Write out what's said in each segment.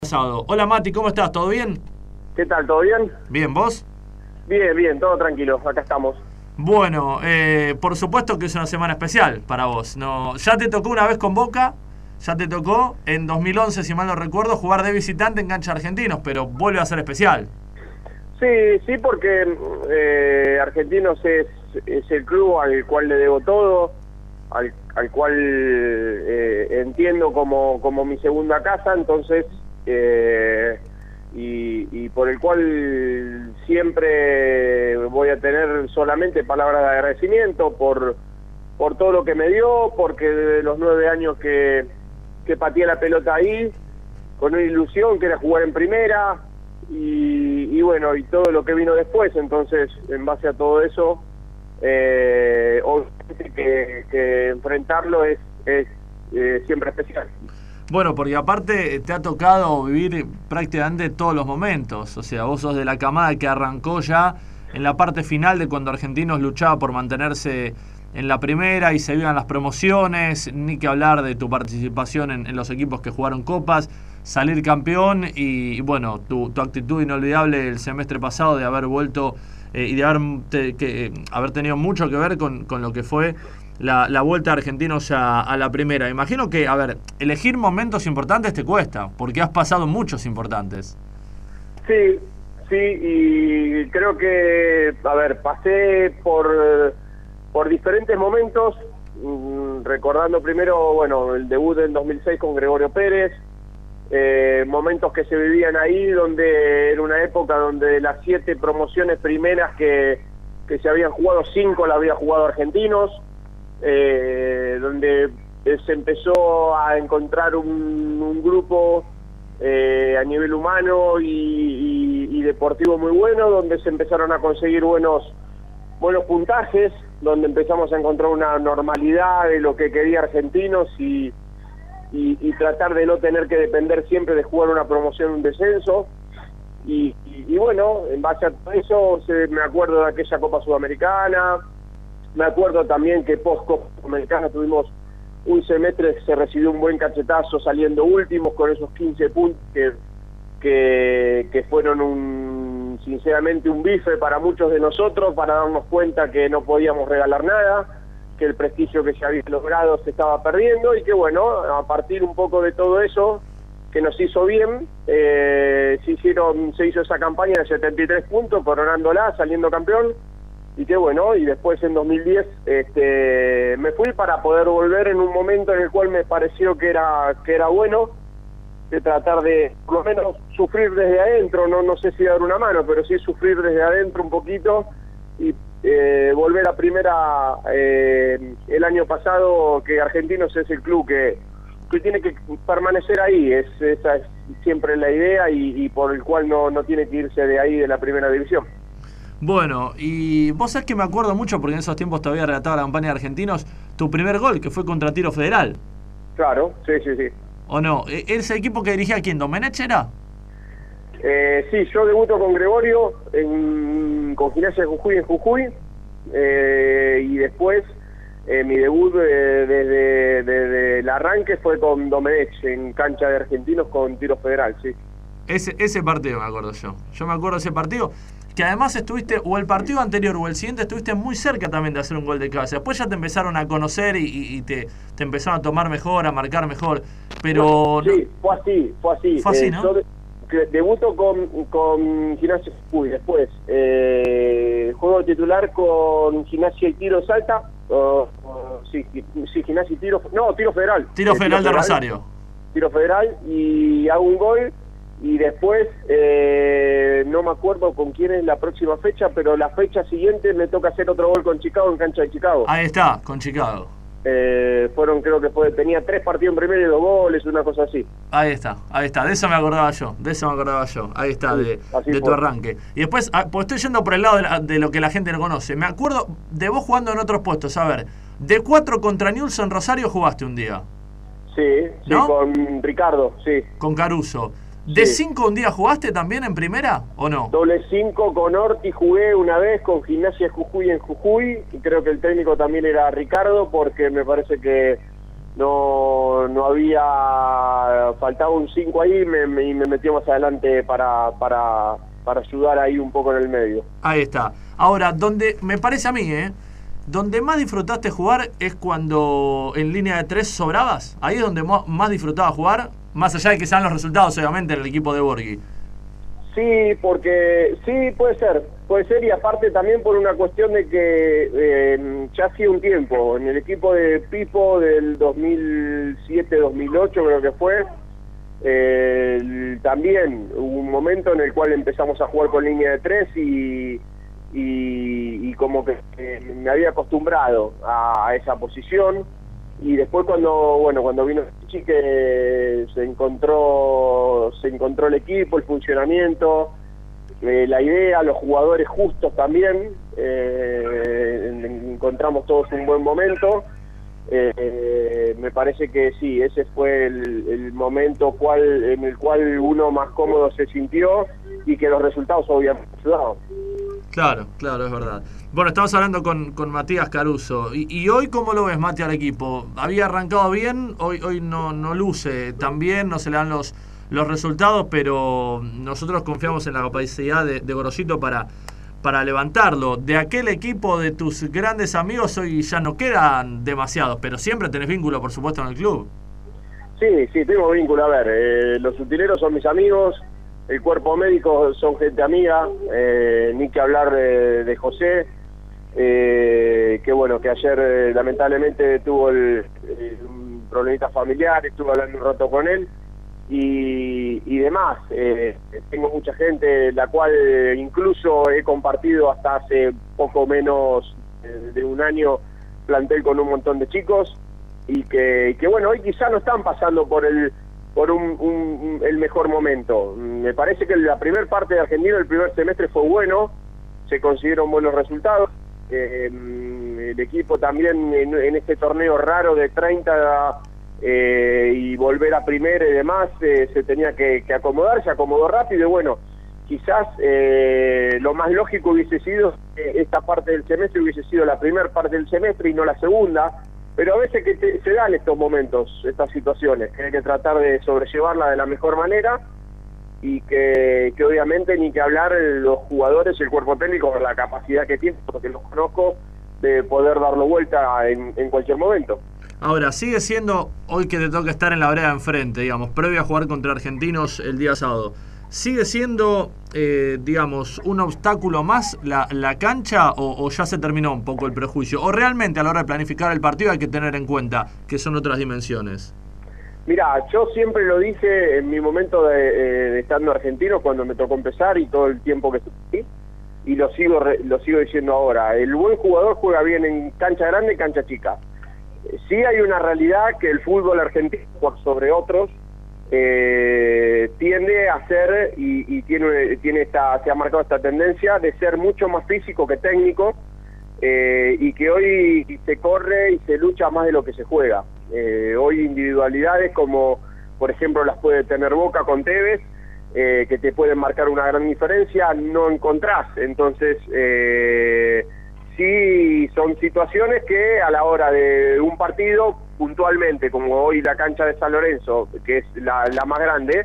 Pasado. Hola Mati, ¿cómo estás? ¿Todo bien? ¿Qué tal? ¿Todo bien? Bien, ¿vos? Bien, bien, todo tranquilo, acá estamos. Bueno, por supuesto que es una semana especial para vos. No, ya te tocó una vez con Boca, ya te tocó en 2011, si mal no recuerdo, jugar de visitante en cancha de Argentinos, pero vuelve a ser especial. Sí, sí, porque Argentinos es el club al cual le debo todo, al cual entiendo como mi segunda casa, entonces, y por el cual siempre voy a tener solamente palabras de agradecimiento por todo lo que me dio, porque desde los 9 años que pateé la pelota ahí, con una ilusión que era jugar en primera, y bueno, y todo lo que vino después. Entonces, en base a todo eso, obviamente que enfrentarlo es siempre especial. Bueno, porque aparte te ha tocado vivir prácticamente todos los momentos. O sea, vos sos de la camada que arrancó ya en la parte final de cuando Argentinos luchaba por mantenerse en la primera y se iban las promociones, ni que hablar de tu participación en los equipos que jugaron copas, salir campeón y bueno, tu actitud inolvidable el semestre pasado de haber vuelto y de haber tenido mucho que ver con lo que fue la vuelta de Argentinos a la primera. Imagino que, a ver, elegir momentos importantes te cuesta, porque has pasado muchos importantes. Sí, sí, y creo que, a ver, pasé por diferentes momentos, recordando primero, bueno, el debut en 2006 con Gregorio Pérez, momentos que se vivían ahí, donde era una época donde las 7 promociones primeras que se habían jugado, 5 las había jugado Argentinos, donde se empezó a encontrar un grupo a nivel humano y deportivo muy bueno, donde se empezaron a conseguir buenos puntajes, donde empezamos a encontrar una normalidad de lo que quería Argentinos y tratar de no tener que depender siempre de jugar una promoción, un descenso. Y bueno, en base a todo eso, me acuerdo de aquella Copa Sudamericana, me acuerdo también que post-Copa Sudamericana tuvimos un semestre que se recibió un buen cachetazo saliendo últimos con esos 15 puntos que fueron sinceramente un bife para muchos de nosotros, para darnos cuenta que no podíamos regalar nada, que el prestigio que se había logrado se estaba perdiendo y que bueno, a partir un poco de todo eso que nos hizo bien, se hizo esa campaña de 73 puntos, coronándola, saliendo campeón, y que bueno, y después en 2010 me fui para poder volver en un momento en el cual me pareció que era bueno, de tratar de por lo menos sufrir desde adentro, no sé si dar una mano, pero sí sufrir desde adentro un poquito y volver a primera el año pasado, que Argentinos es el club que tiene que permanecer ahí, esa es siempre la idea y por el cual no tiene que irse de ahí, de la primera división. Bueno, y vos sabés que me acuerdo mucho, porque en esos tiempos todavía relataba la campaña de Argentinos, tu primer gol, que fue contra Tiro Federal. Claro, sí. ¿O no? ¿Ese equipo que dirigía quién? ¿Domenech era? Sí, yo debuto con Gregorio con Gimnasia de Jujuy en Jujuy, y después mi debut desde el arranque fue con Domenech en cancha de Argentinos con Tiro Federal, sí. Ese partido me acuerdo yo. Yo me acuerdo de ese partido, que además estuviste, o el partido anterior o el siguiente, estuviste muy cerca también de hacer un gol de cabeza. Después ya te empezaron a conocer y te empezaron a tomar mejor, a marcar mejor. Pero sí, fue así. Fue así, ¿no? Yo debuto con Gimnasia Jujuy, después juego titular con Gimnasia y Tiro Salta, sí, Gimnasia y Tiro, no, Tiro Federal. Tiro Federal de Rosario. Tiro Federal, y hago un gol, y después no me acuerdo con quién es la próxima fecha, pero la fecha siguiente me toca hacer otro gol con Chicago en cancha de Chicago. Ahí está, con Chicago. Tenía 3 partidos en primera y 2 goles, una cosa así. Ahí está, de eso me acordaba yo, ahí está, sí, de tu arranque. Y después, pues estoy yendo por el lado de lo que la gente no conoce. Me acuerdo de vos jugando en otros puestos, a ver, de 4 contra Newell's en Rosario jugaste un día. Sí, ¿no? Con Ricardo, sí. Con Caruso. ¿De 5 un día jugaste también en primera o no? Doble 5 con Orti jugué una vez, con Gimnasia Jujuy en Jujuy, y creo que el técnico también era Ricardo, porque me parece que no había, faltaba un 5 ahí y me metió más adelante para ayudar ahí un poco en el medio. Ahí está. Ahora, donde me parece a mí, donde más disfrutaste jugar es cuando en línea de 3 sobrabas. Ahí es donde más disfrutaba jugar, más allá de que sean los resultados, obviamente, en el equipo de Borghi. Sí, porque sí, puede ser, y aparte también por una cuestión de que ya hacía un tiempo, en el equipo de Pipo del 2007-2008 creo que fue, también hubo un momento en el cual empezamos a jugar con línea de 3 y como que me había acostumbrado a esa posición. Y después cuando vino Chique se encontró el equipo, el funcionamiento, la idea, los jugadores justos también, encontramos todos un buen momento. Me parece que sí, ese fue el momento en el cual uno más cómodo se sintió y que los resultados obviamente ayudaron. Claro, es verdad. Bueno, estamos hablando con Matías Caruso. ¿Y hoy cómo lo ves, Mati, al equipo? Había arrancado bien, hoy no luce tan bien, no se le dan los resultados, pero nosotros confiamos en la capacidad de Gorosito para levantarlo. De aquel equipo de tus grandes amigos hoy ya no quedan demasiados, pero siempre tenés vínculo, por supuesto, en el club. Sí, tengo vínculo. A ver, los utileros son mis amigos, el cuerpo médico son gente amiga, ni que hablar de José, que bueno, que ayer lamentablemente tuvo un problemita familiar, estuve hablando un rato con él y demás. Tengo mucha gente, la cual incluso he compartido hasta hace poco menos de un año plantel con un montón de chicos y que bueno, hoy quizá no están pasando por el mejor momento. Me parece que la primera parte de Argentino, el primer semestre fue bueno, se consiguieron buenos resultados. El equipo también en este torneo raro de 30 y volver a primera y demás, se tenía que acomodar, se acomodó rápido y bueno, quizás lo más lógico hubiese sido esta parte del semestre hubiese sido la primera parte del semestre y no la segunda. Pero a veces se dan estos momentos, estas situaciones, que hay que tratar de sobrellevarla de la mejor manera y que obviamente ni que hablar los jugadores y el cuerpo técnico con la capacidad que tienen, porque los conozco, de poder darlo vuelta en cualquier momento. Ahora, sigue siendo, hoy que te toca estar en la vereda de enfrente, digamos, previo a jugar contra Argentinos el día sábado, ¿sigue siendo, digamos, un obstáculo más la cancha o ya se terminó un poco el prejuicio? ¿O realmente a la hora de planificar el partido hay que tener en cuenta que son otras dimensiones? Mirá, yo siempre lo dije en mi momento de estando argentino, cuando me tocó empezar y todo el tiempo que estuve, y lo sigo diciendo ahora. El buen jugador juega bien en cancha grande y cancha chica. Sí hay una realidad que el fútbol argentino, por sobre otros, tiende a ser y se ha marcado esta tendencia de ser mucho más físico que técnico, y que hoy se corre y se lucha más de lo que se juega. Hoy individualidades como por ejemplo las puede tener Boca con Tevez, que te pueden marcar una gran diferencia, no encontrás. Entonces sí son situaciones que a la hora de un partido puntualmente, como hoy la cancha de San Lorenzo, que es la más grande,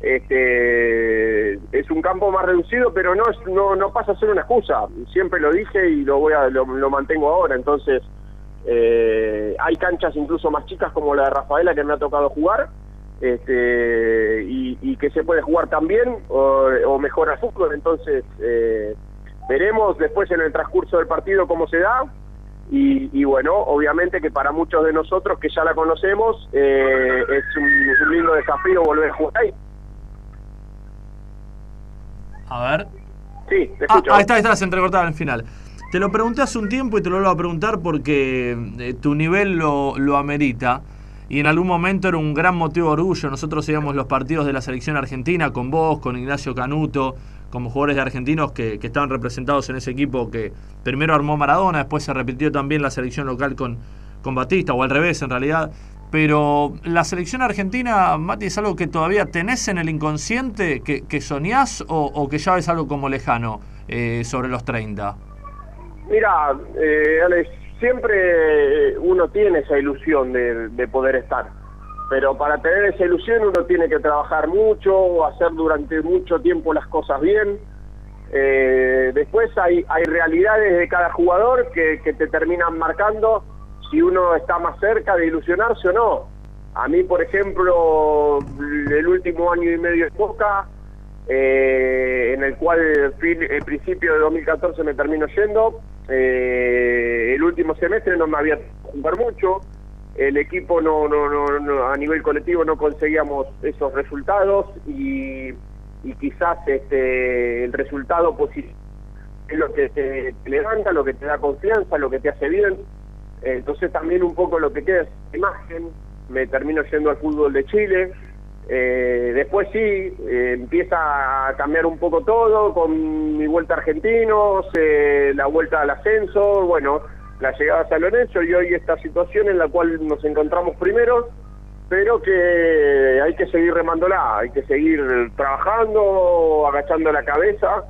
es un campo más reducido, pero no pasa a ser una excusa. Siempre lo dije y lo mantengo ahora. Entonces hay canchas incluso más chicas como la de Rafaela que me ha tocado jugar, y que se puede jugar también o mejor al fútbol. Entonces veremos después en el transcurso del partido cómo se da. Y bueno, obviamente que para muchos de nosotros que ya la conocemos, es un lindo desafío volver a jugar ahí. A ver. Sí, te escucho. Ahí está, se entrecortaba al final. Te lo pregunté hace un tiempo y te lo vuelvo a preguntar porque tu nivel lo amerita. Y en algún momento era un gran motivo de orgullo. Nosotros seguíamos los partidos de la selección argentina con vos, con Ignacio Canuto, como jugadores de argentinos que estaban representados en ese equipo que primero armó Maradona, después se repitió también la selección local con Batista, o al revés en realidad. Pero la selección argentina, Mati, ¿es algo que todavía tenés en el inconsciente, que soñás o que ya ves algo como lejano sobre los 30? Mira, Alex, siempre uno tiene esa ilusión de poder estar, pero para tener esa ilusión uno tiene que trabajar mucho, hacer durante mucho tiempo las cosas bien. Después hay realidades de cada jugador que te terminan marcando si uno está más cerca de ilusionarse o no. A mí, por ejemplo, el último año y medio de Boca, en el cual el principio de 2014 me termino yendo, el último semestre no me había jugar mucho, el equipo no a nivel colectivo no conseguíamos esos resultados y quizás el resultado positivo es lo que te levanta, lo que te da confianza, lo que te hace bien. Entonces también un poco lo que queda es imagen. Me termino yendo al fútbol de Chile. Después sí, empieza a cambiar un poco todo con mi vuelta a Argentinos, la vuelta al ascenso, bueno, la llegada a San Lorenzo y hoy esta situación en la cual nos encontramos primero, pero que hay que seguir remándola, hay que seguir trabajando, agachando la cabeza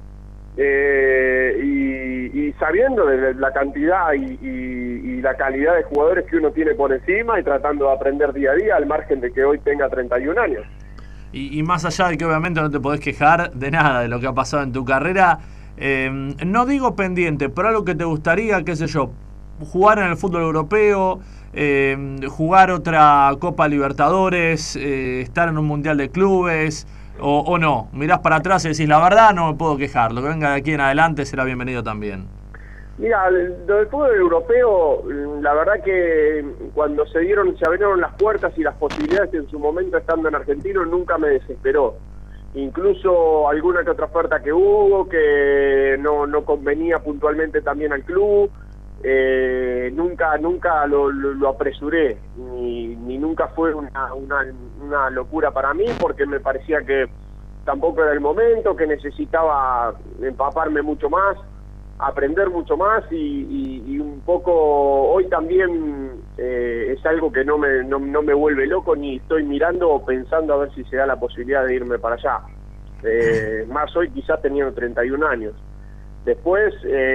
y sabiendo de la cantidad y la calidad de jugadores que uno tiene por encima y tratando de aprender día a día al margen de que hoy tenga 31 años. Y más allá de que obviamente no te podés quejar de nada de lo que ha pasado en tu carrera, no digo pendiente, pero algo que te gustaría, qué sé yo, jugar en el fútbol europeo, jugar otra Copa Libertadores, estar en un Mundial de Clubes, o no, mirás para atrás y decís, la verdad no me puedo quejar, lo que venga de aquí en adelante será bienvenido también. Mira, lo del fútbol europeo, la verdad que cuando se abrieron las puertas y las posibilidades en su momento estando en Argentino, nunca me desesperó. Incluso alguna que otra oferta que hubo, que no convenía puntualmente también al club, nunca lo apresuré, ni nunca fue una locura para mí, porque me parecía que tampoco era el momento, que necesitaba empaparme mucho más, aprender mucho más y un poco hoy también es algo que no me vuelve loco, ni estoy mirando o pensando a ver si se da la posibilidad de irme para allá, más hoy quizás teniendo 31 años. Después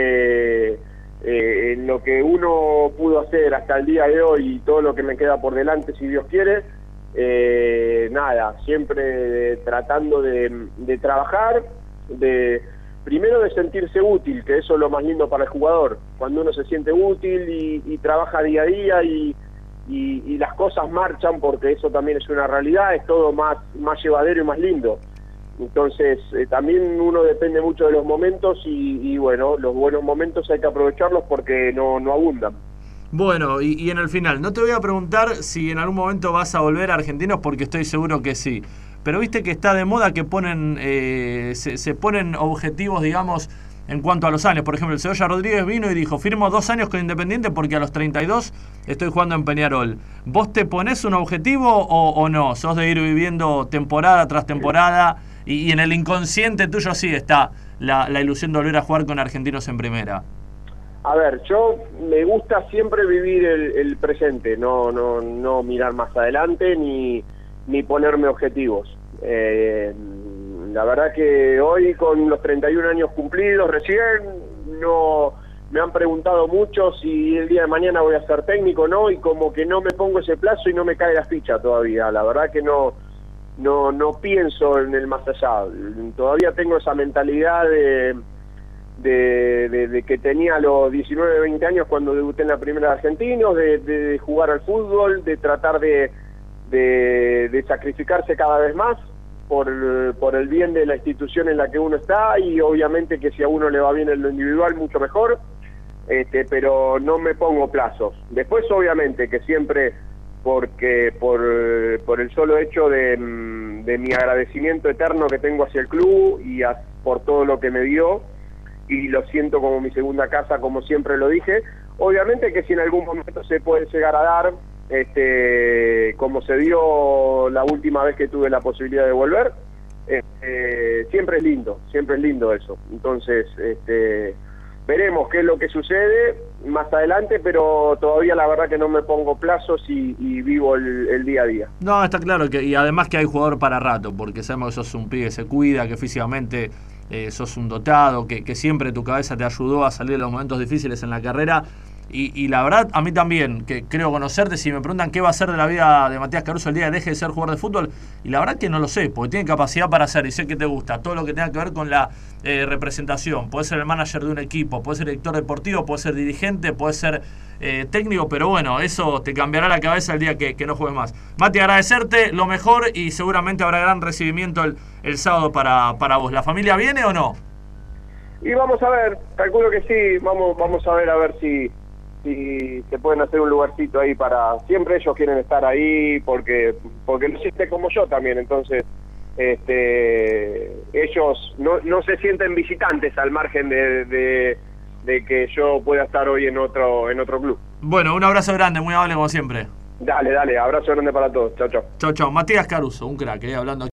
en lo que uno pudo hacer hasta el día de hoy y todo lo que me queda por delante si Dios quiere, nada, siempre tratando de trabajar, primero de sentirse útil, que eso es lo más lindo para el jugador, cuando uno se siente útil y trabaja día a día y las cosas marchan, porque eso también es una realidad, es todo más llevadero y más lindo. Entonces también uno depende mucho de los momentos y bueno, los buenos momentos hay que aprovecharlos porque no abundan. Bueno, y en el final, no te voy a preguntar si en algún momento vas a volver a Argentinos, porque estoy seguro que sí. Pero viste que está de moda que se ponen objetivos, digamos, en cuanto a los años. Por ejemplo, el Cebolla Rodríguez vino y dijo, firmo 2 años con Independiente porque a los 32 estoy jugando en Peñarol. ¿Vos te ponés un objetivo o no? ¿Sos de ir viviendo temporada tras temporada? Y en el inconsciente tuyo sí está la ilusión de volver a jugar con Argentinos en primera. A ver, yo me gusta siempre vivir el presente, no mirar más adelante ni ponerme objetivos. La verdad que hoy con los 31 años cumplidos recién, no me han preguntado mucho si el día de mañana voy a ser técnico o no, y como que no me pongo ese plazo y no me cae la ficha todavía. La verdad que no pienso en el más allá. Todavía tengo esa mentalidad de que tenía los 19, 20 años cuando debuté en la primera de Argentinos, de jugar al fútbol, de tratar de sacrificarse cada vez más por el bien de la institución en la que uno está, y obviamente que si a uno le va bien en lo individual mucho mejor, pero no me pongo plazos. Después obviamente que siempre, porque por el solo hecho de mi agradecimiento eterno que tengo hacia el club y por todo lo que me dio, y lo siento como mi segunda casa, como siempre lo dije, obviamente que si en algún momento se puede llegar a dar, como se dio la última vez que tuve la posibilidad de volver, siempre es lindo eso. Entonces veremos qué es lo que sucede más adelante, pero todavía la verdad que no me pongo plazos y vivo el día a día. No, está claro, y además que hay jugador para rato, porque sabemos que sos un pibe que se cuida, que físicamente sos un dotado, que siempre tu cabeza te ayudó a salir de los momentos difíciles en la carrera. Y la verdad, a mí también, que creo conocerte, si me preguntan qué va a ser de la vida de Matías Caruso el día que deje de ser jugador de fútbol, y la verdad que no lo sé, porque tiene capacidad para hacer, y sé que te gusta, todo lo que tenga que ver con la representación. Puede ser el manager de un equipo, puede ser director deportivo, puede ser dirigente, puede ser técnico, pero bueno, eso te cambiará la cabeza el día que no juegues más. Mati, agradecerte lo mejor y seguramente habrá gran recibimiento el sábado para vos. ¿La familia viene o no? Y vamos a ver, calculo que sí, vamos a ver si se pueden hacer un lugarcito ahí para... Siempre ellos quieren estar ahí porque lo sienten como yo también, entonces ellos no se sienten visitantes al margen de que yo pueda estar hoy en otro club. Bueno, un abrazo grande, muy amable como siempre. Dale, abrazo grande para todos, chau. Chau, Matías Caruso, un crack, hablando